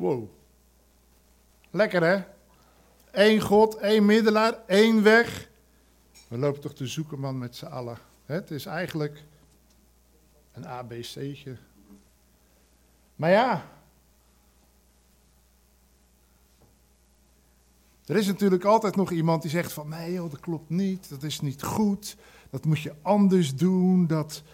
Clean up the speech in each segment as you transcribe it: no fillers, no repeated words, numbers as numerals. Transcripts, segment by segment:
Wow. Lekker hè? Eén God, één middelaar, één weg. We lopen toch te zoeken, man, met z'n allen. Het is eigenlijk een ABC'tje. Maar ja, er is natuurlijk altijd nog iemand die zegt van, nee joh, dat klopt niet, dat is niet goed, dat moet je anders doen,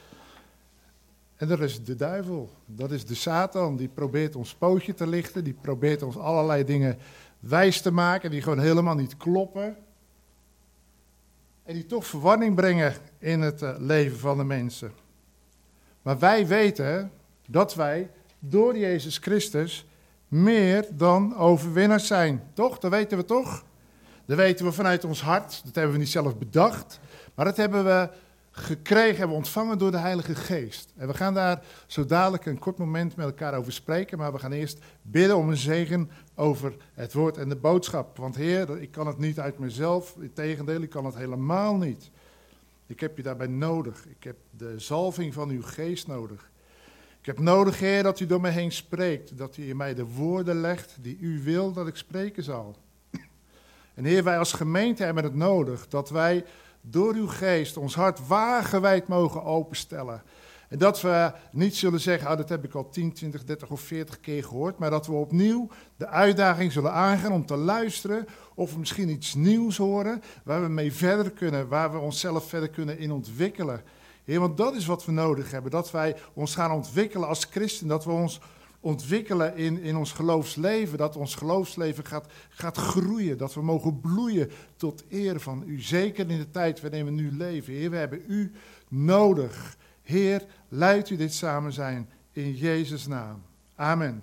En dat is de duivel, dat is de Satan, die probeert ons pootje te lichten, die probeert ons allerlei dingen wijs te maken, die gewoon helemaal niet kloppen. En die toch verwarring brengen in het leven van de mensen. Maar wij weten dat wij door Jezus Christus meer dan overwinnaars zijn. Toch? Dat weten we toch? Dat weten we vanuit ons hart. Dat hebben we niet zelf bedacht. Maar dat hebben we gekregen, hebben we ontvangen door de Heilige Geest. En we gaan daar zo dadelijk een kort moment met elkaar over spreken. Maar we gaan eerst bidden om een zegen over het woord en de boodschap. Want Heer, ik kan het niet uit mezelf. Integendeel, ik kan het helemaal niet. Ik heb je daarbij nodig. Ik heb de zalving van uw geest nodig. Ik heb nodig, Heer, dat u door mij heen spreekt. Dat u in mij de woorden legt die u wil dat ik spreken zal. En Heer, wij als gemeente hebben het nodig dat wij door uw geest ons hart wagenwijd mogen openstellen. En dat we niet zullen zeggen, dat heb ik al 10, 20, 30 of 40 keer gehoord. Maar dat we opnieuw de uitdaging zullen aangaan om te luisteren. Of we misschien iets nieuws horen waar we mee verder kunnen. Waar we onszelf verder kunnen in ontwikkelen. Heer, want dat is wat we nodig hebben. Dat wij ons gaan ontwikkelen als christen. Dat we ons ontwikkelen in ons geloofsleven. Dat ons geloofsleven gaat groeien. Dat we mogen bloeien tot eer van u. Zeker in de tijd waarin we nu leven. Heer, we hebben u nodig. Heer, leidt u dit samen zijn in Jezus' naam. Amen.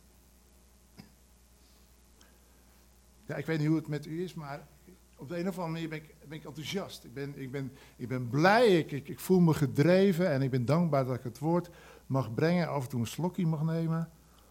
Ja, ik weet niet hoe het met u is, maar op de een of andere manier ben ik enthousiast. Ik ben blij, ik voel me gedreven en ik ben dankbaar dat ik het woord mag brengen. Af en toe een slokje mag nemen.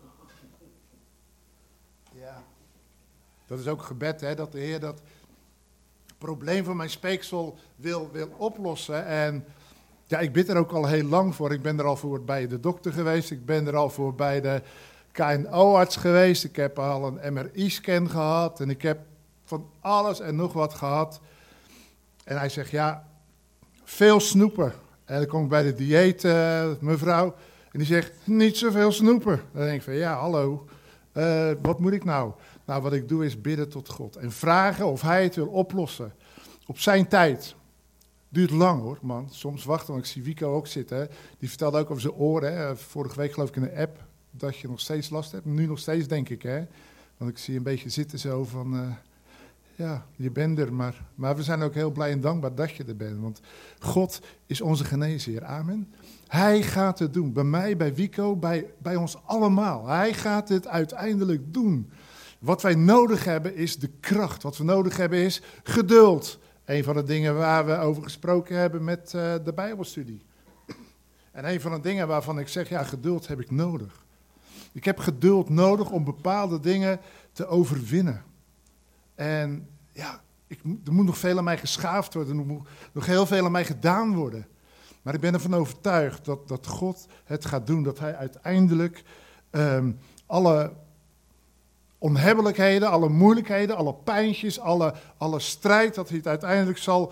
Ja. Dat is ook gebed, hè, dat de Heer dat probleem van mijn speeksel wil oplossen. En ja, ik bid er ook al heel lang voor. Ik ben er al voor bij de dokter geweest. Ik ben er al voor bij de KNO-arts geweest. Ik heb al een MRI-scan gehad. En ik heb van alles en nog wat gehad. En hij zegt, ja, veel snoepen. En dan kom ik bij de dieet mevrouw. En die zegt, niet zoveel snoepen. Dan denk ik van, ja, hallo. Wat moet ik nou? Nou, wat ik doe is bidden tot God. En vragen of hij het wil oplossen. Op zijn tijd. Duurt lang hoor, man. Soms wachten, want ik zie Wico ook zitten. Hè. Die vertelde ook over zijn oren. Hè. Vorige week geloof ik in de app dat je nog steeds last hebt. Nu nog steeds, denk ik. Hè. Want ik zie een beetje zitten zo van, ja, je bent er. Maar we zijn ook heel blij en dankbaar dat je er bent. Want God is onze geneesheer. Amen. Hij gaat het doen. Bij mij, bij Wico, bij ons allemaal. Hij gaat het uiteindelijk doen. Wat wij nodig hebben is de kracht. Wat we nodig hebben is geduld. Een van de dingen waar we over gesproken hebben met de Bijbelstudie. En een van de dingen waarvan ik zeg, ja, geduld heb ik nodig. Ik heb geduld nodig om bepaalde dingen te overwinnen. En ja, er moet nog veel aan mij geschaafd worden. Er moet nog heel veel aan mij gedaan worden. Maar ik ben ervan overtuigd dat God het gaat doen. Dat hij uiteindelijk alle onhebbelijkheden, alle moeilijkheden, alle pijntjes, alle strijd, dat hij het uiteindelijk zal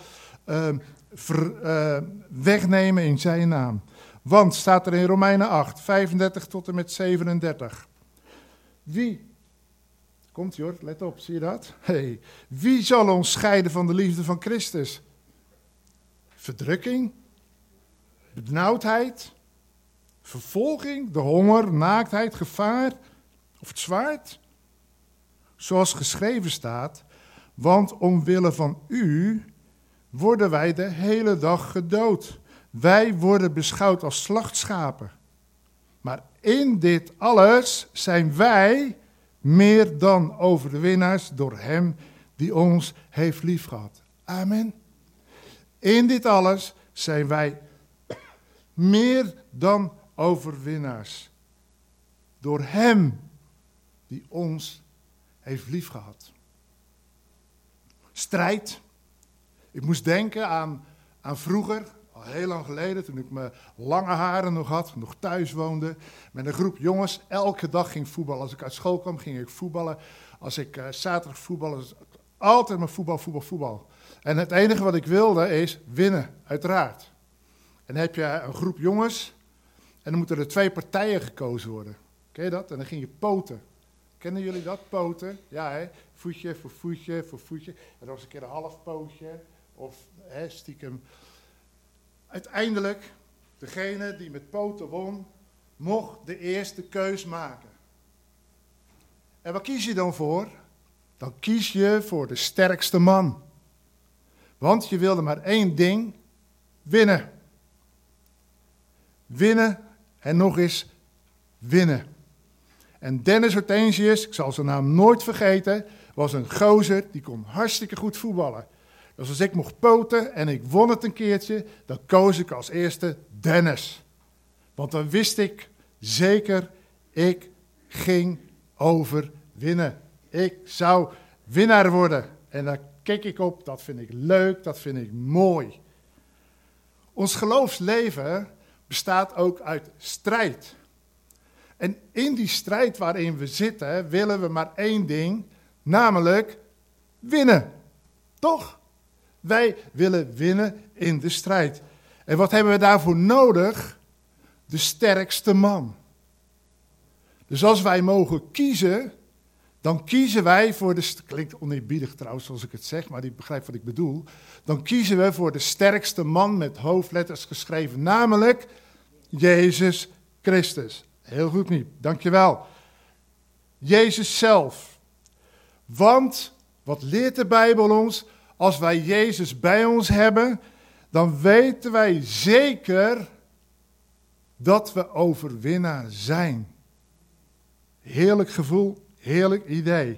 wegnemen in zijn naam. Want, staat er in Romeinen 8, 35 tot en met 37. Wie, komt ie hoor, let op, zie je dat? Hey, wie zal ons scheiden van de liefde van Christus? Verdrukking, benauwdheid, vervolging, de honger, naaktheid, gevaar of het zwaard? Zoals geschreven staat, want omwille van u worden wij de hele dag gedood. Wij worden beschouwd als slachtschapen. Maar in dit alles zijn wij meer dan overwinnaars door hem die ons heeft liefgehad. Amen. In dit alles zijn wij meer dan overwinnaars door hem die ons heeft liefgehad. Strijd. Ik moest denken aan vroeger, al heel lang geleden, toen ik mijn lange haren nog had, nog thuis woonde, met een groep jongens, elke dag ging voetballen. Als ik uit school kwam, ging ik voetballen. Als ik zaterdag voetbalde, altijd maar voetbal. En het enige wat ik wilde is winnen, uiteraard. En dan heb je een groep jongens en dan moeten er 2 partijen gekozen worden. Ken je dat? En dan ging je poten. Kennen jullie dat, poten? Ja, hè? Voetje voor voetje voor voetje. En dan was een keer een half pootje of stiekem. Uiteindelijk, degene die met poten won, mocht de eerste keus maken. En wat kies je dan voor? Dan kies je voor de sterkste man. Want je wilde maar 1 ding, winnen. Winnen en nog eens winnen. En Dennis Hortensius, ik zal zijn naam nooit vergeten, was een gozer die kon hartstikke goed voetballen. Dus als ik mocht poten en ik won het een keertje, dan koos ik als eerste Dennis. Want dan wist ik zeker, ik ging overwinnen. Ik zou winnaar worden. En daar kijk ik op, dat vind ik leuk, dat vind ik mooi. Ons geloofsleven bestaat ook uit strijd. En in die strijd waarin we zitten, willen we maar 1 ding, namelijk winnen. Toch? Wij willen winnen in de strijd. En wat hebben we daarvoor nodig? De sterkste man. Dus als wij mogen kiezen, dan kiezen wij voor de... Klinkt oneerbiedig trouwens als ik het zeg, maar die begrijpt wat ik bedoel. Dan kiezen we voor de sterkste man met hoofdletters geschreven, namelijk Jezus Christus. Heel goed, Miep, dankjewel. Jezus zelf. Want, wat leert de Bijbel ons? Als wij Jezus bij ons hebben, dan weten wij zeker dat we overwinnaar zijn. Heerlijk gevoel, heerlijk idee.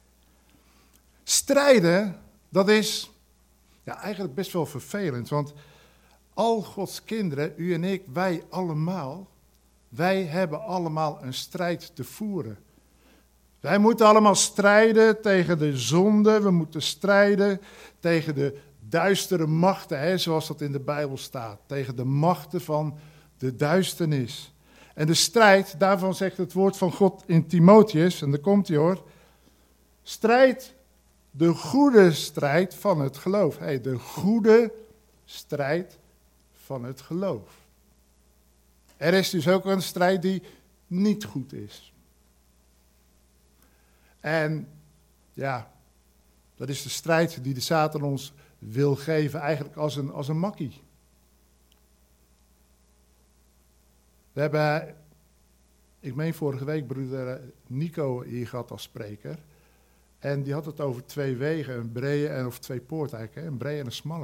Strijden, dat is eigenlijk best wel vervelend, want al Gods kinderen, u en ik, wij allemaal, wij hebben allemaal een strijd te voeren. Wij moeten allemaal strijden tegen de zonde, we moeten strijden tegen de duistere machten, zoals dat in de Bijbel staat. Tegen de machten van de duisternis. En de strijd, daarvan zegt het woord van God in Timotheus, en daar komt hij hoor. Strijd, de goede strijd van het geloof. De goede strijd van het geloof. Er is dus ook een strijd die niet goed is. En ja, dat is de strijd die de Satan ons wil geven, eigenlijk als een makkie. We hebben, ik meen vorige week, broeder Nico hier gehad als spreker. En die had het over 2 wegen, een brede of 2 poorten eigenlijk, een brede en een smalle.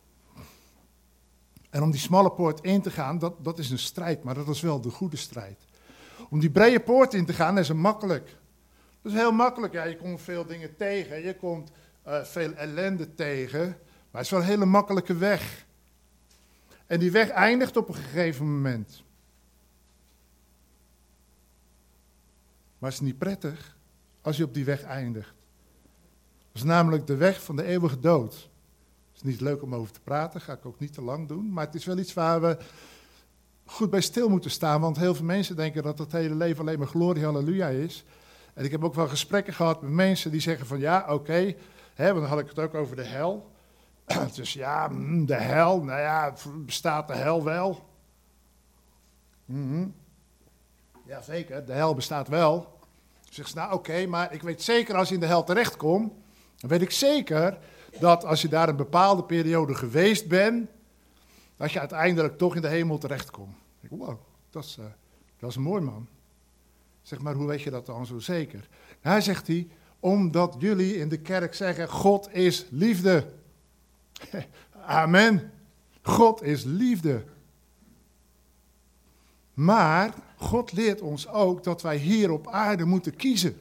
En om die smalle poort in te gaan, dat is een strijd, maar dat is wel de goede strijd. Om die brede poort in te gaan is makkelijk. Dat is heel makkelijk, je komt veel dingen tegen, je komt veel ellende tegen, maar het is wel een hele makkelijke weg. En die weg eindigt op een gegeven moment. Maar het is niet prettig als je op die weg eindigt. Dat is namelijk de weg van de eeuwige dood. Het is niet leuk om over te praten, ga ik ook niet te lang doen. Maar het is wel iets waar we goed bij stil moeten staan. Want heel veel mensen denken dat het hele leven alleen maar glorie, halleluja is. En ik heb ook wel gesprekken gehad met mensen die zeggen van ja, oké, want dan had ik het ook over de hel. Dus ja, de hel, nou ja, bestaat de hel wel? Ja, zeker, de hel bestaat wel. Zegt ze, nou oké, maar ik weet zeker als je in de hel terechtkomt, dan weet ik zeker dat als je daar een bepaalde periode geweest bent, dat je uiteindelijk toch in de hemel terechtkomt. Ik denk, wow, dat is mooi man. Zeg maar, hoe weet je dat dan zo zeker? Hij zegt hij, omdat jullie in de kerk zeggen, God is liefde. Amen. God is liefde. Maar God leert ons ook dat wij hier op aarde moeten kiezen.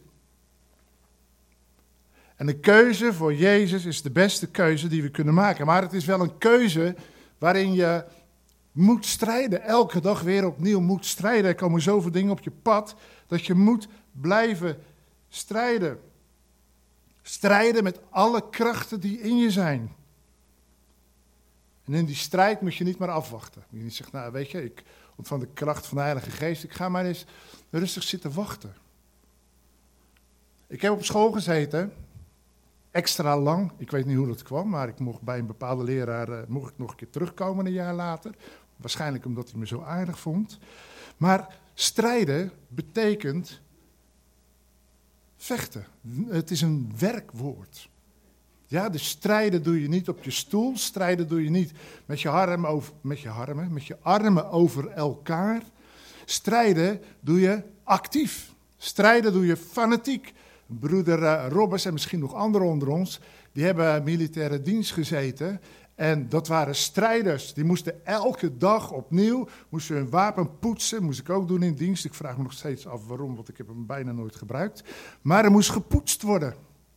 En de keuze voor Jezus is de beste keuze die we kunnen maken. Maar het is wel een keuze waarin je moet strijden. Elke dag weer opnieuw moet strijden. Er komen zoveel dingen op je pad dat je moet blijven strijden. Strijden met alle krachten die in je zijn. En in die strijd moet je niet maar afwachten. Moet je niet zeggen, nou weet je, ik ontvang de kracht van de Heilige Geest. Ik ga maar eens rustig zitten wachten. Ik heb op school gezeten, extra lang. Ik weet niet hoe dat kwam, maar ik mocht bij een bepaalde leraar mocht ik nog een keer terugkomen een jaar later. Waarschijnlijk omdat hij me zo aardig vond. Maar strijden betekent vechten. Het is een werkwoord. Ja, dus strijden doe je niet op je stoel. Strijden doe je niet met je armen over elkaar. Strijden doe je actief. Strijden doe je fanatiek. Broeder Robbers en misschien nog anderen onder ons, die hebben militaire dienst gezeten. En dat waren strijders. Die moesten elke dag opnieuw hun wapen poetsen. Moest ik ook doen in dienst. Ik vraag me nog steeds af waarom, want ik heb hem bijna nooit gebruikt. Maar er moest gepoetst worden.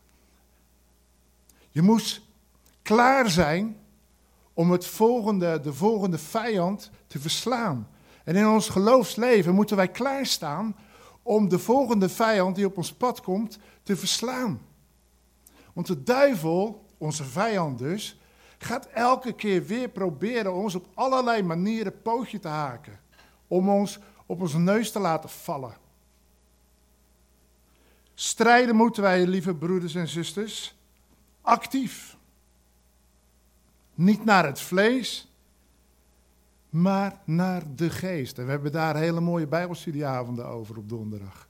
Je moest klaar zijn om de volgende vijand te verslaan. En in ons geloofsleven moeten wij klaarstaan om de volgende vijand die op ons pad komt te verslaan. Want de duivel, onze vijand dus, gaat elke keer weer proberen ons op allerlei manieren pootje te haken. Om ons op onze neus te laten vallen. Strijden moeten wij, lieve broeders en zusters, actief. Niet naar het vlees, maar naar de geest. En we hebben daar hele mooie bijbelstudieavonden over op donderdag.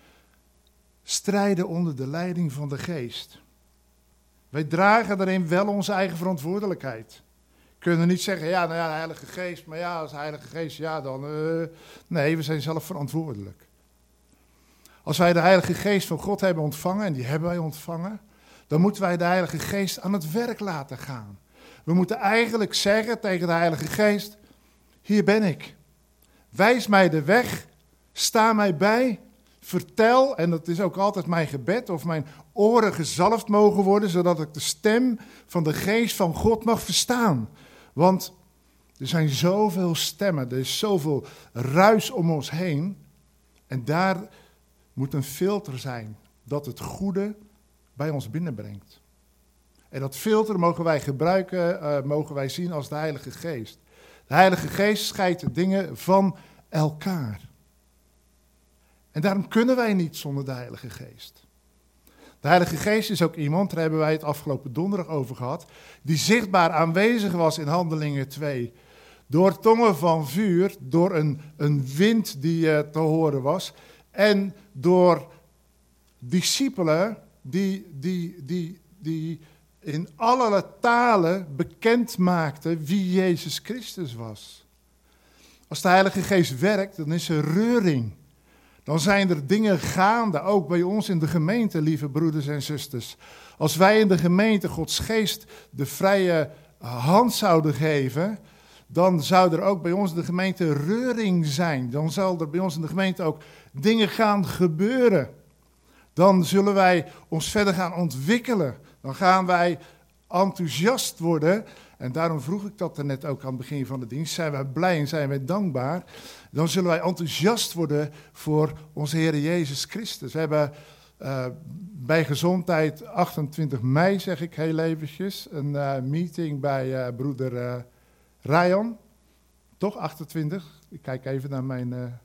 Strijden onder de leiding van de geest. Wij dragen daarin wel onze eigen verantwoordelijkheid. We kunnen niet zeggen, ja, nou ja, de Heilige Geest, maar ja, als de Heilige Geest, ja dan... Nee, we zijn zelf verantwoordelijk. Als wij de Heilige Geest van God hebben ontvangen, en die hebben wij ontvangen, dan moeten wij de Heilige Geest aan het werk laten gaan. We moeten eigenlijk zeggen tegen de Heilige Geest, hier ben ik. Wijs mij de weg, sta mij bij, vertel, en dat is ook altijd mijn gebed, of mijn oren gezalfd mogen worden, zodat ik de stem van de Geest van God mag verstaan. Want er zijn zoveel stemmen, er is zoveel ruis om ons heen, en daar moet een filter zijn dat het goede bij ons binnenbrengt. En dat filter mogen wij gebruiken, mogen wij zien als de Heilige Geest. De Heilige Geest scheidt de dingen van elkaar. En daarom kunnen wij niet zonder de Heilige Geest. De Heilige Geest is ook iemand, daar hebben wij het afgelopen donderdag over gehad, die zichtbaar aanwezig was in Handelingen 2. Door tongen van vuur, door een wind die te horen was en door discipelen die in allerlei talen bekend maakten wie Jezus Christus was. Als de Heilige Geest werkt, dan is er reuring. Dan zijn er dingen gaande, ook bij ons in de gemeente, lieve broeders en zusters. Als wij in de gemeente Gods Geest de vrije hand zouden geven, dan zou er ook bij ons in de gemeente reuring zijn. Dan zal er bij ons in de gemeente ook dingen gaan gebeuren. Dan zullen wij ons verder gaan ontwikkelen. Dan gaan wij enthousiast worden. En daarom vroeg ik dat er net ook aan het begin van de dienst. Zijn wij blij en zijn wij dankbaar. Dan zullen wij enthousiast worden voor onze Heer Jezus Christus. We hebben bij Gezondheid 28 mei, zeg ik heel eventjes, een meeting bij broeder Ryan. Toch, 28? Ik kijk even naar mijn...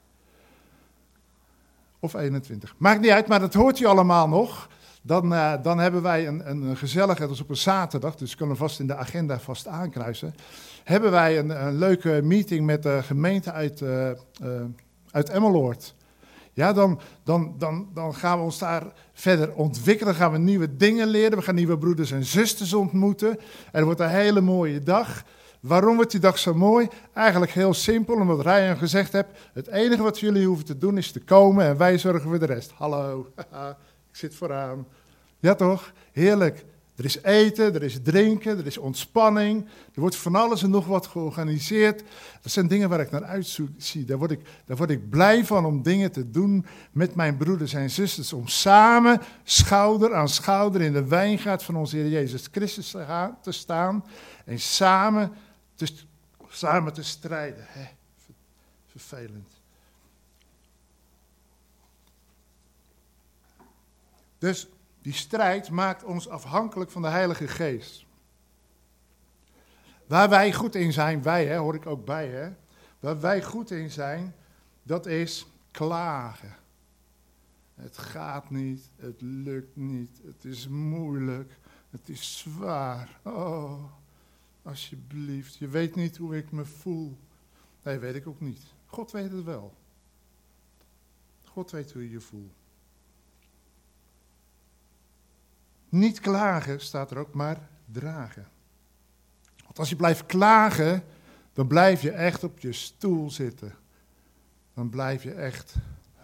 Of 21. Maakt niet uit, maar dat hoort u allemaal nog. Dan hebben wij een gezellige, dat is op een zaterdag, dus ik kan hem vast in de agenda vast aankruisen. Hebben wij een leuke meeting met de gemeente uit Emmeloord. Ja, dan gaan we ons daar verder ontwikkelen, gaan we nieuwe dingen leren, we gaan nieuwe broeders en zusters ontmoeten. Er wordt een hele mooie dag. Waarom wordt die dag zo mooi? Eigenlijk heel simpel, omdat Ryan gezegd heeft, het enige wat jullie hoeven te doen is te komen en wij zorgen voor de rest. Hallo, ik zit vooraan. Ja toch? Heerlijk. Er is eten, er is drinken, er is ontspanning. Er wordt van alles en nog wat georganiseerd. Dat zijn dingen waar ik naar uitzie. Daar word ik blij van om dingen te doen met mijn broeders en zusters. Om samen, schouder aan schouder in de wijngaard van onze Heer Jezus Christus te staan. En samen te strijden. Vervelend. Dus die strijd maakt ons afhankelijk van de Heilige Geest. Waar wij goed in zijn, wij, hoor ik ook bij, hè. Waar wij goed in zijn, dat is klagen. Het gaat niet, het lukt niet, het is moeilijk, het is zwaar. Oh, alsjeblieft, je weet niet hoe ik me voel. Nee, weet ik ook niet. God weet het wel. God weet hoe je je voelt. Niet klagen, staat er ook, maar dragen. Want als je blijft klagen, dan blijf je echt op je stoel zitten. Dan blijf je echt...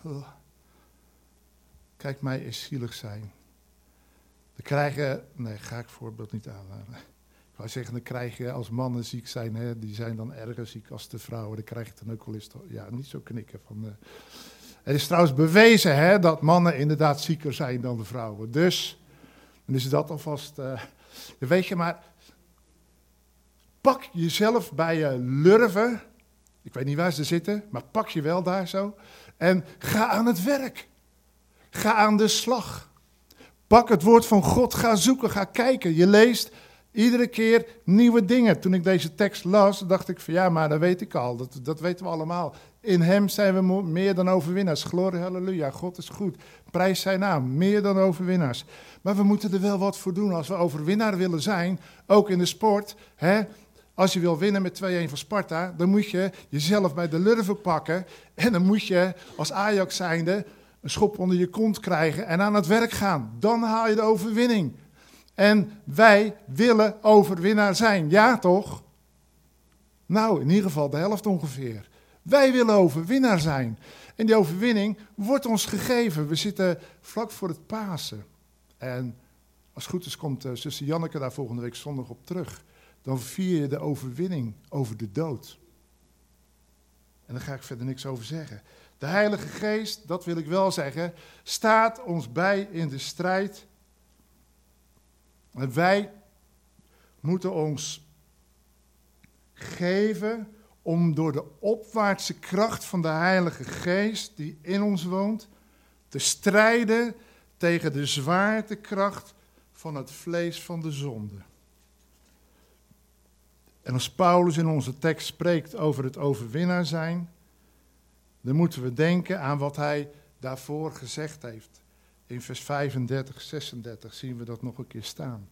Kijk, mij is zielig zijn. Dan krijg je... Nee, ga ik voorbeeld niet aanhalen. Ik wou zeggen, dan krijg je als mannen ziek zijn, hè, die zijn dan erger ziek als de vrouwen. Dan krijg je dan ook wel eens... Ja, niet zo knikken van... Het is trouwens bewezen, hè, dat mannen inderdaad zieker zijn dan de vrouwen. Dus, dan is dat alvast... weet je, maar... Pak jezelf bij je lurven. Ik weet niet waar ze zitten, maar pak je wel daar zo. En ga aan het werk. Ga aan de slag. Pak het woord van God, ga zoeken, ga kijken. Je leest iedere keer nieuwe dingen. Toen ik deze tekst las, dacht ik van ja, maar dat weet ik al. Dat weten we allemaal. In hem zijn we meer dan overwinnaars. Glorie, halleluja, God is goed. Prijs zijn naam, meer dan overwinnaars. Maar we moeten er wel wat voor doen als we overwinnaar willen zijn. Ook in de sport, hè. Als je wil winnen met 2-1 van Sparta, dan moet je jezelf bij de lurven pakken. En dan moet je als Ajax zijnde een schop onder je kont krijgen en aan het werk gaan. Dan haal je de overwinning. En wij willen overwinnaar zijn, ja toch? Nou, in ieder geval de helft ongeveer. Wij willen overwinnaar zijn. En die overwinning wordt ons gegeven. We zitten vlak voor het Pasen. En als het goed is komt zuster Janneke daar volgende week zondag op terug. Dan vier je de overwinning over de dood. En daar ga ik verder niks over zeggen. De Heilige Geest, dat wil ik wel zeggen, staat ons bij in de strijd. En wij moeten ons geven om door de opwaartse kracht van de Heilige Geest die in ons woont, te strijden tegen de zwaartekracht van het vlees van de zonde. En als Paulus in onze tekst spreekt over het overwinnaar zijn, dan moeten we denken aan wat hij daarvoor gezegd heeft. In vers 35, 36 zien we dat nog een keer staan.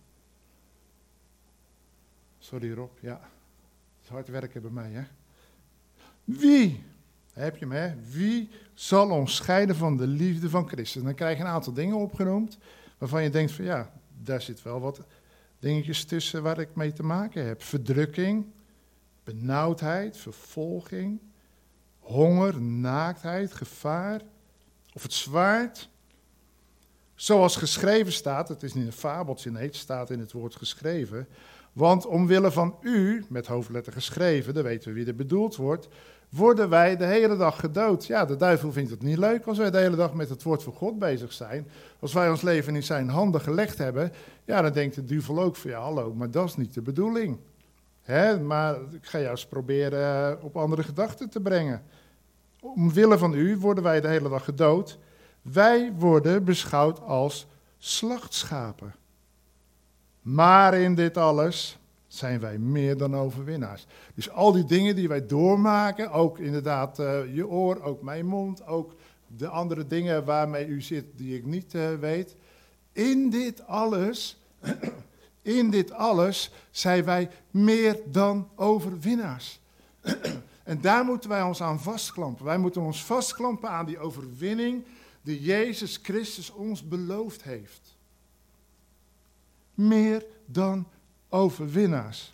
Sorry Rob, ja. Het is hard werken bij mij, hè. Wie, heb je hem, hè? Wie zal ons scheiden van de liefde van Christus? Dan krijg je een aantal dingen opgenoemd, waarvan je denkt van ja, daar zit wel wat dingetjes tussen waar ik mee te maken heb. Verdrukking, benauwdheid, vervolging, honger, naaktheid, gevaar, of het zwaard. Zoals geschreven staat, het is niet een fabeltje, nee, het staat in het woord geschreven. Want omwille van u, met hoofdletter geschreven, dan weten we wie er bedoeld wordt, worden wij de hele dag gedood. Ja, de duivel vindt het niet leuk als wij de hele dag met het woord van God bezig zijn. Als wij ons leven in zijn handen gelegd hebben, ja, dan denkt de duivel ook van ja, hallo, maar dat is niet de bedoeling. Hè, maar ik ga jou eens proberen op andere gedachten te brengen. Omwille van u worden wij de hele dag gedood. Wij worden beschouwd als slachtschapen. Maar in dit alles zijn wij meer dan overwinnaars. Dus al die dingen die wij doormaken, ook inderdaad je oor, ook mijn mond, ook de andere dingen waarmee u zit die ik niet weet. In dit alles zijn wij meer dan overwinnaars. En daar moeten wij ons aan vastklampen. Wij moeten ons vastklampen aan die overwinning die Jezus Christus ons beloofd heeft. Meer dan overwinnaars.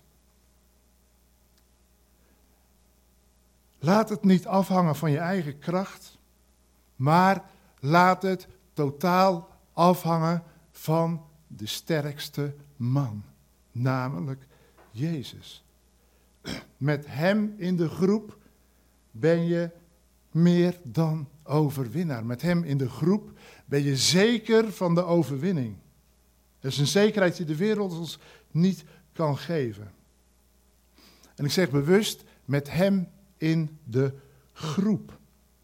Laat het niet afhangen van je eigen kracht, maar laat het totaal afhangen van de sterkste man, namelijk Jezus. Met hem in de groep ben je meer dan overwinnaar. Met hem in de groep ben je zeker van de overwinning. Dat is een zekerheid die de wereld ons niet kan geven. En ik zeg bewust, met hem in de groep.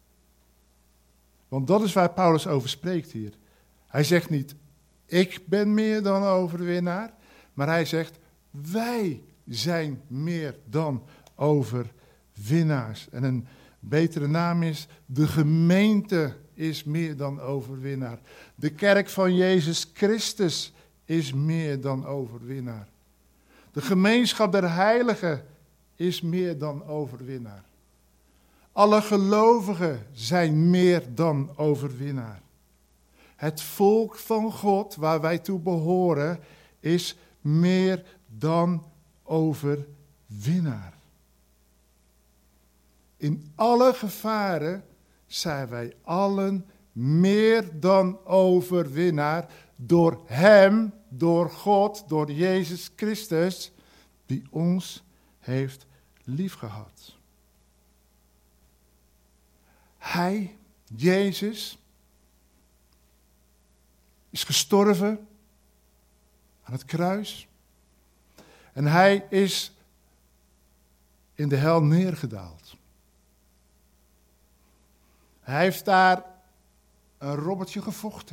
Want dat is waar Paulus over spreekt hier. Hij zegt niet, ik ben meer dan overwinnaar, maar hij zegt, wij zijn meer dan overwinnaars. En een betere naam is, de gemeente is meer dan overwinnaar. De kerk van Jezus Christus is meer dan overwinnaar. De gemeenschap der heiligen is meer dan overwinnaar. Alle gelovigen zijn meer dan overwinnaar. Het volk van God, waar wij toe behoren, is meer dan overwinnaar. In alle gevaren zijn wij allen meer dan overwinnaar door Hem, door God, door Jezus Christus, die ons heeft liefgehad. Hij, Jezus, is gestorven aan het kruis. En hij is in de hel neergedaald. Hij heeft daar een robbertje gevochten.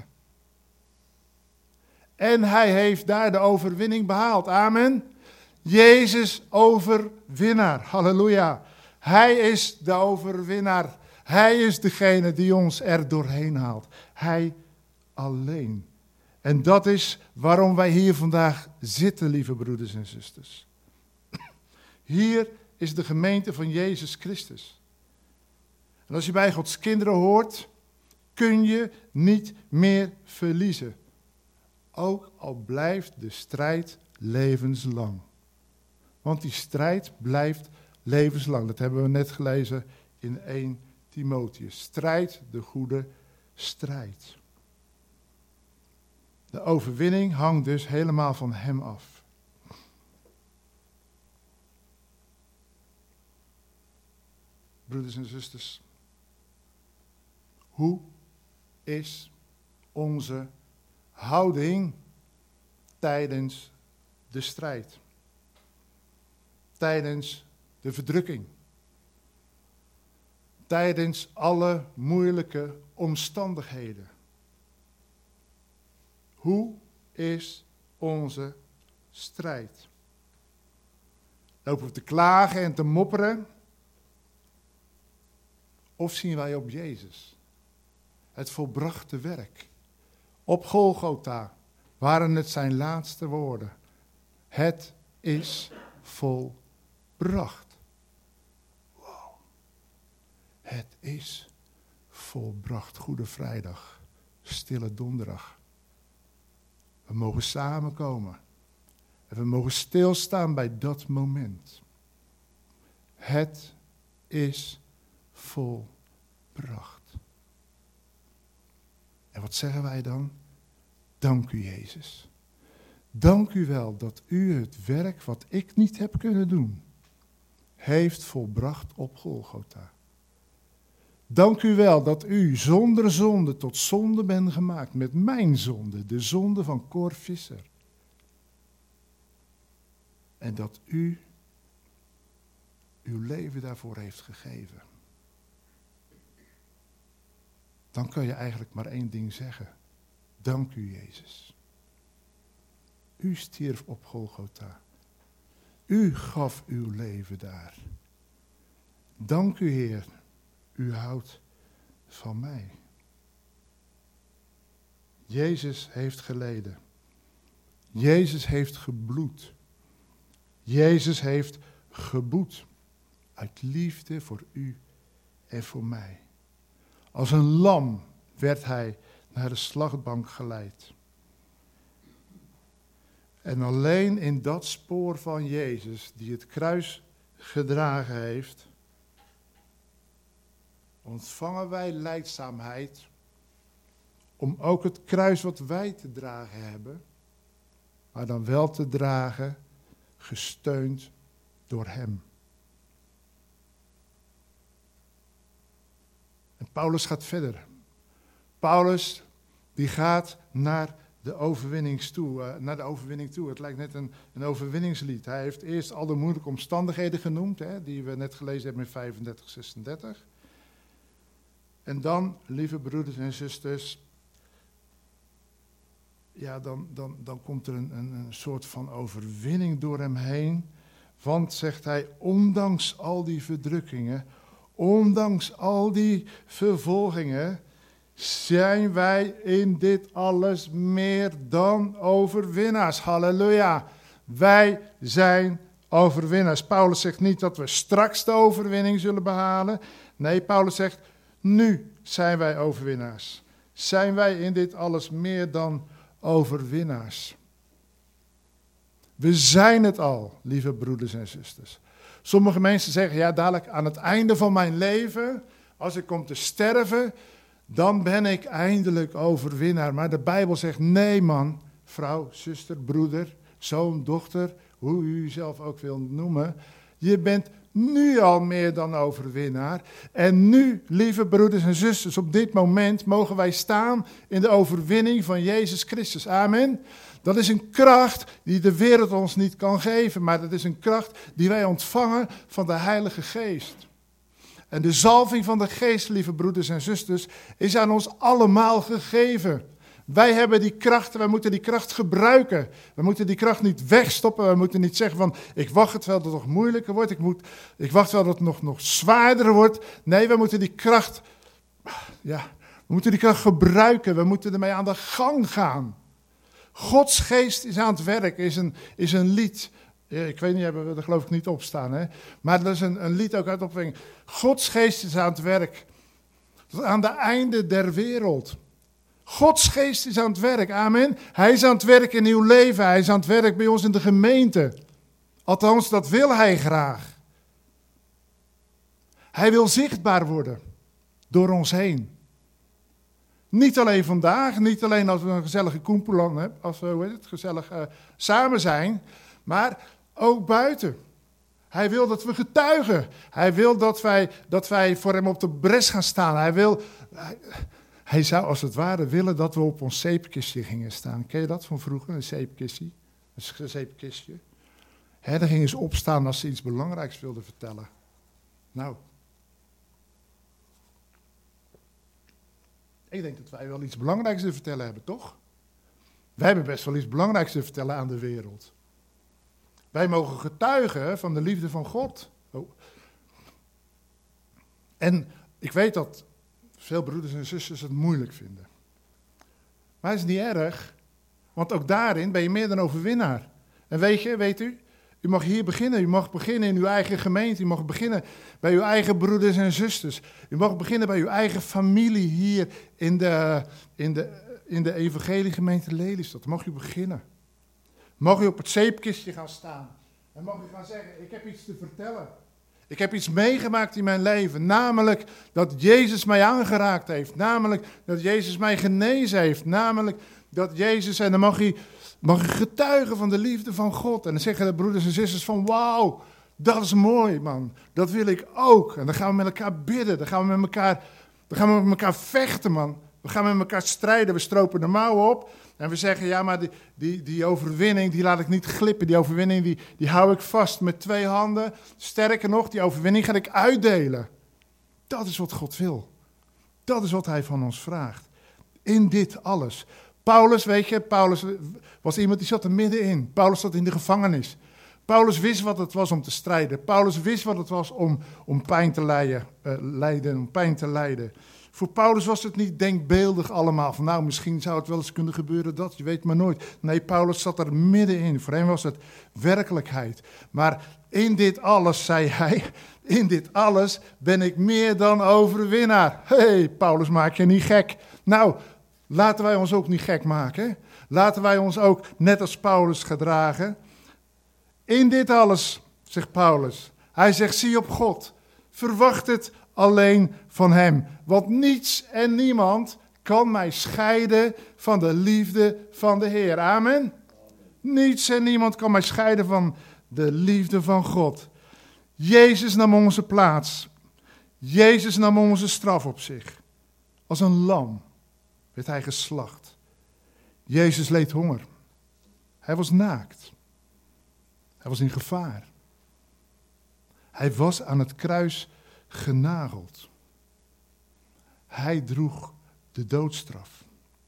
En hij heeft daar de overwinning behaald. Amen. Jezus overwinnaar. Halleluja. Hij is de overwinnaar. Hij is degene die ons er doorheen haalt. Hij alleen. En dat is waarom wij hier vandaag zitten, lieve broeders en zusters. Hier is de gemeente van Jezus Christus. En als je bij Gods kinderen hoort, kun je niet meer verliezen. Ook al blijft de strijd levenslang. Want die strijd blijft levenslang. Dat hebben we net gelezen in 1 Timotheus. Strijd de goede strijd. De overwinning hangt dus helemaal van hem af. Broeders en zusters, hoe is onze houding tijdens de strijd? Tijdens de verdrukking? Tijdens alle moeilijke omstandigheden? Hoe is onze strijd? Lopen we te klagen en te mopperen? Of zien wij op Jezus? Het volbrachte werk. Op Golgotha waren het zijn laatste woorden. Het is volbracht. Wow. Het is volbracht. Goede Vrijdag. Stille Donderdag. We mogen samenkomen. En we mogen stilstaan bij dat moment. Het is volbracht. En wat zeggen wij dan? Dank u, Jezus. Dank u wel dat u het werk wat ik niet heb kunnen doen, heeft volbracht op Golgotha. Dank u wel dat u zonder zonde tot zonde bent gemaakt met mijn zonde, de zonde van Cor Visser. En dat u uw leven daarvoor heeft gegeven. Dan kan je eigenlijk maar één ding zeggen. Dank u, Jezus. U stierf op Golgotha. U gaf uw leven daar. Dank u, Heer. U houdt van mij. Jezus heeft geleden. Jezus heeft gebloed. Jezus heeft geboet. Uit liefde voor u en voor mij. Als een lam werd hij naar de slachtbank geleid. En alleen in dat spoor van Jezus, die het kruis gedragen heeft, ontvangen wij lijdzaamheid om ook het kruis wat wij te dragen hebben, maar dan wel te dragen, gesteund door hem. En Paulus gaat verder. Paulus die gaat naar de overwinning toe. Het lijkt net een overwinningslied. Hij heeft eerst al de moeilijke omstandigheden genoemd, die we net gelezen hebben in 35, 36. En dan, lieve broeders en zusters, ja, dan komt er een soort van overwinning door hem heen, Want, zegt hij, ondanks al die verdrukkingen, ondanks al die vervolgingen, zijn wij in dit alles meer dan overwinnaars. Halleluja. Wij zijn overwinnaars. Paulus zegt niet dat we straks de overwinning zullen behalen. Nee, Paulus zegt, nu zijn wij overwinnaars. Zijn wij in dit alles meer dan overwinnaars. We zijn het al, lieve broeders en zusters. Sommige mensen zeggen, ja, dadelijk aan het einde van mijn leven, als ik kom te sterven, dan ben ik eindelijk overwinnaar. Maar de Bijbel zegt, nee man, vrouw, zuster, broeder, zoon, dochter, hoe u uzelf ook wil noemen. Je bent nu al meer dan overwinnaar. En nu, lieve broeders en zusters, op dit moment mogen wij staan in de overwinning van Jezus Christus. Amen. Dat is een kracht die de wereld ons niet kan geven, maar dat is een kracht die wij ontvangen van de Heilige Geest. En de zalving van de Geest, lieve broeders en zusters, is aan ons allemaal gegeven. Wij hebben die kracht, wij moeten die kracht gebruiken. We moeten die kracht niet wegstoppen, we moeten niet zeggen van, ik wacht het wel dat het nog moeilijker wordt, ik wacht wel dat het nog zwaarder wordt. Nee, we moeten die kracht, gebruiken, we moeten ermee aan de gang gaan. Gods geest is aan het werk, is een lied. Ik weet niet, hebben we er geloof ik niet op staan, hè? Maar dat is een lied ook uit opwekking. Gods geest is aan het werk. Tot aan de einde der wereld. Gods geest is aan het werk, amen. Hij is aan het werk in uw leven, hij is aan het werk bij ons in de gemeente. Althans, dat wil hij graag. Hij wil zichtbaar worden door ons heen. Niet alleen vandaag, niet alleen als we een gezellige koempelan hebben, als we gezellig samen zijn, maar ook buiten. Hij wil dat we getuigen. Hij wil dat wij voor hem op de bres gaan staan. Hij zou als het ware willen dat we op ons zeepkistje gingen staan. Ken je dat van vroeger, een zeepkistje? Een zeepkistje. Daar gingen ze opstaan als ze iets belangrijks wilden vertellen. Nou, ik denk dat wij wel iets belangrijks te vertellen hebben, toch? Wij hebben best wel iets belangrijks te vertellen aan de wereld. Wij mogen getuigen van de liefde van God. Oh. En ik weet dat veel broeders en zusters het moeilijk vinden. Maar het is niet erg, want ook daarin ben je meer dan overwinnaar. En weet u, u mag hier beginnen. U mag beginnen in uw eigen gemeente. U mag beginnen bij uw eigen broeders en zusters. U mag beginnen bij uw eigen familie hier in de evangeliegemeente Lelystad. Mag u beginnen. Mag u op het zeepkistje gaan staan. En mag u gaan zeggen, ik heb iets te vertellen. Ik heb iets meegemaakt in mijn leven. Namelijk dat Jezus mij aangeraakt heeft. Namelijk dat Jezus mij genezen heeft. Namelijk dat Jezus, en dan mag u getuigen van de liefde van God. En dan zeggen de broeders en zusters van, wauw, dat is mooi man. Dat wil ik ook. En dan gaan we met elkaar bidden. Dan gaan we met elkaar vechten man. We gaan met elkaar strijden. We stropen de mouwen op. En we zeggen, ja, maar die overwinning, die laat ik niet glippen. Die overwinning, die hou ik vast met 2 handen. Sterker nog, die overwinning ga ik uitdelen. Dat is wat God wil. Dat is wat hij van ons vraagt. In dit alles. Paulus, weet je, Paulus was iemand die zat er middenin. Paulus zat in de gevangenis. Paulus wist wat het was om te strijden. Paulus wist wat het was om pijn te lijden. Voor Paulus was het niet denkbeeldig allemaal. Van nou, misschien zou het wel eens kunnen gebeuren dat, je weet maar nooit. Nee, Paulus zat er middenin. Voor hem was het werkelijkheid. Maar in dit alles, zei hij, in dit alles ben ik meer dan overwinnaar. Hé, Paulus, maak je niet gek. Nou, laten wij ons ook niet gek maken. Laten wij ons ook net als Paulus gedragen. In dit alles, zegt Paulus. Hij zegt, zie op God. Verwacht het alleen van hem. Want niets en niemand kan mij scheiden van de liefde van de Heer. Amen. Niets en niemand kan mij scheiden van de liefde van God. Jezus nam onze plaats. Jezus nam onze straf op zich. Als een lam werd hij geslacht. Jezus leed honger. Hij was naakt. Hij was in gevaar. Hij was aan het kruis genageld. Hij droeg de doodstraf.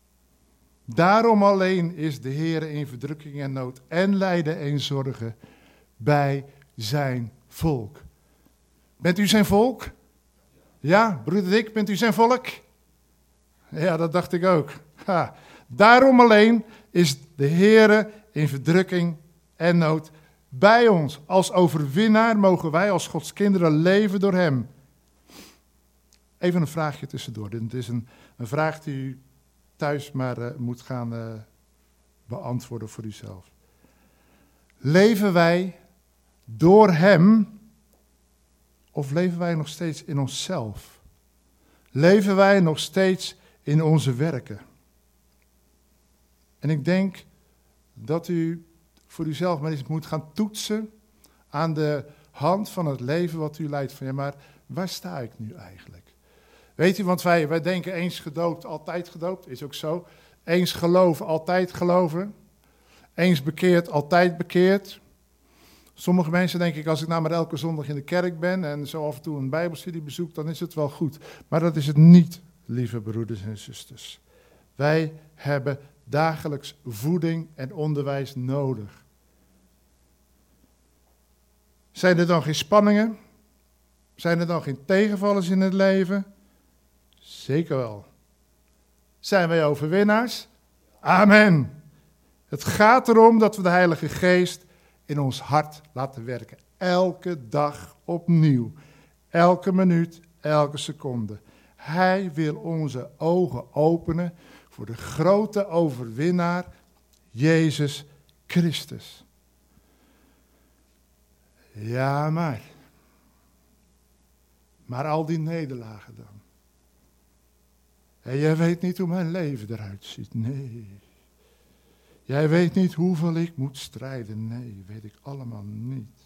Daarom alleen is de Heer in verdrukking en nood en lijden en zorgen bij zijn volk. Bent u zijn volk? Ja, broeder Dick, bent u zijn volk? Ja, dat dacht ik ook. Ha. Daarom alleen is de Heere in verdrukking en nood bij ons. Als overwinnaar mogen wij als Gods kinderen leven door hem. Even een vraagje tussendoor. Dit is een vraag die u thuis maar moet gaan beantwoorden voor uzelf. Leven wij door hem of leven wij nog steeds in onszelf? Leven wij nog steeds in onze werken? En ik denk dat u voor uzelf maar eens moet gaan toetsen aan de hand van het leven wat u leidt. Van ja, maar waar sta ik nu eigenlijk? Weet u, want wij denken eens gedoopt, altijd gedoopt, is ook zo. Eens geloven, altijd geloven. Eens bekeerd, altijd bekeerd. Sommige mensen denken, als ik nou maar elke zondag in de kerk ben en zo af en toe een bijbelstudie bezoek, dan is het wel goed. Maar dat is het niet, lieve broeders en zusters. Wij hebben dagelijks voeding en onderwijs nodig. Zijn er dan geen spanningen? Zijn er dan geen tegenvallers in het leven? Zeker wel. Zijn wij overwinnaars? Amen. Het gaat erom dat we de Heilige Geest in ons hart laten werken. Elke dag opnieuw. Elke minuut, elke seconde. Hij wil onze ogen openen voor de grote overwinnaar, Jezus Christus. Ja, maar al die nederlagen dan. En jij weet niet hoe mijn leven eruit ziet. Nee. Jij weet niet hoeveel ik moet strijden. Nee, weet ik allemaal niet.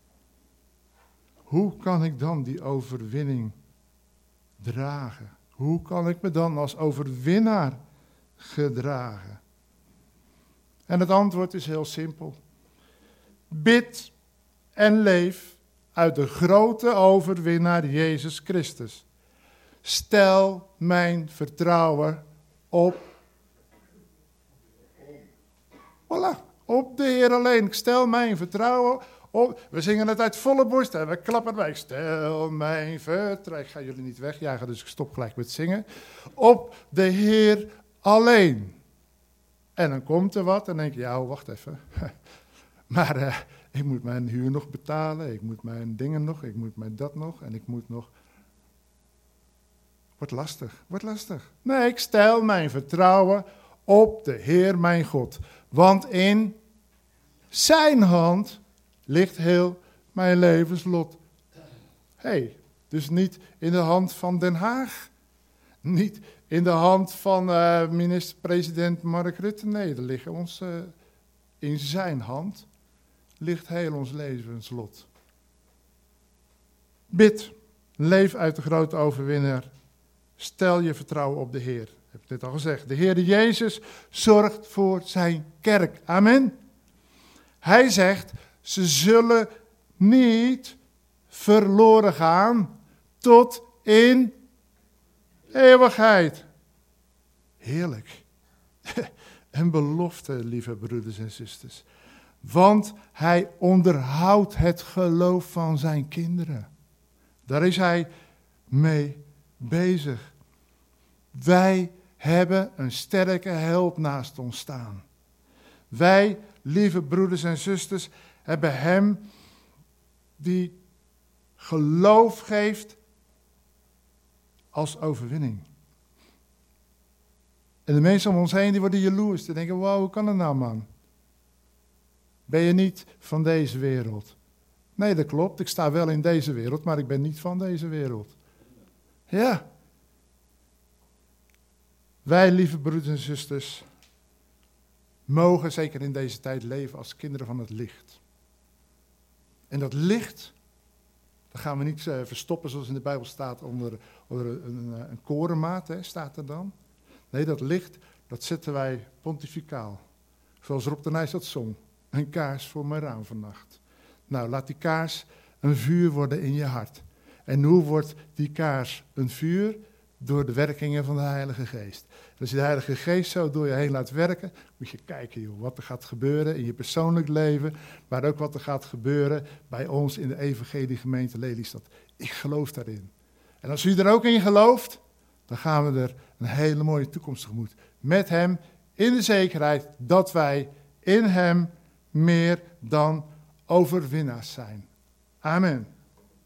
Hoe kan ik dan die overwinning dragen? Hoe kan ik me dan als overwinnaar gedragen? En het antwoord is heel simpel. Bid en leef uit de grote overwinnaar Jezus Christus. Stel mijn vertrouwen op. Voilà, op de Heer alleen. Ik stel mijn vertrouwen op. We zingen het uit volle borst en we klappen erbij. Stel mijn vertrouwen. Ik ga jullie niet wegjagen, dus ik stop gelijk met zingen. Op de Heer alleen. En dan komt er wat en dan denk je, ja, wacht even. Maar ik moet mijn huur nog betalen, ik moet mijn dingen nog, ik moet mijn dat nog en ik moet nog. Wordt lastig. Nee, ik stel mijn vertrouwen op de Heer mijn God. Want in zijn hand ligt heel mijn levenslot. Dus niet in de hand van Den Haag. Niet in de hand van minister-president Mark Rutte. Nee, er liggen ons in zijn hand ligt heel ons levenslot. Bid, leef uit de grote overwinnaar. Stel je vertrouwen op de Heer. Ik heb het net al gezegd. De Heer Jezus zorgt voor zijn kerk. Amen. Hij zegt, ze zullen niet verloren gaan tot in eeuwigheid. Heerlijk. Een belofte, lieve broeders en zusters. Want hij onderhoudt het geloof van zijn kinderen. Daar is hij mee bezig. Wij hebben een sterke help naast ons staan. Wij, lieve broeders en zusters, hebben hem die geloof geeft als overwinning. En de mensen om ons heen die worden jaloers. Die denken, wow, hoe kan dat nou, man? Ben je niet van deze wereld? Nee, dat klopt. Ik sta wel in deze wereld, maar ik ben niet van deze wereld. Ja. Wij, lieve broeders en zusters, mogen zeker in deze tijd leven als kinderen van het licht. En dat licht, dat gaan we niet verstoppen zoals in de Bijbel staat onder een korenmaat, staat er dan. Nee, dat licht, dat zetten wij pontificaal. Zoals Rob de Nijs dat zong. Een kaars voor mijn raam vannacht. Nou, laat die kaars een vuur worden in je hart. En hoe wordt die kaars een vuur? door de werkingen van de Heilige Geest. En als je de Heilige Geest zo door je heen laat werken, moet je kijken joh, wat er gaat gebeuren in je persoonlijk leven, maar ook wat er gaat gebeuren bij ons in de Evangeliegemeente Lelystad. Ik geloof daarin. En als u er ook in gelooft, dan gaan we er een hele mooie toekomst tegemoet. Met hem in de zekerheid dat wij in hem meer dan overwinnaars zijn. Amen.